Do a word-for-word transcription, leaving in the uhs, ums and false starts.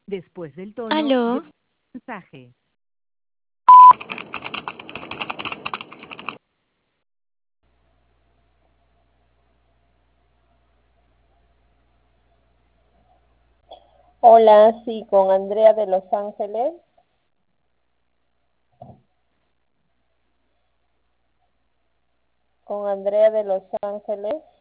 Después del tono, Aló, graba el mensaje. Hola, sí, con Andrea de Los Ángeles. Con Andrea de Los Ángeles.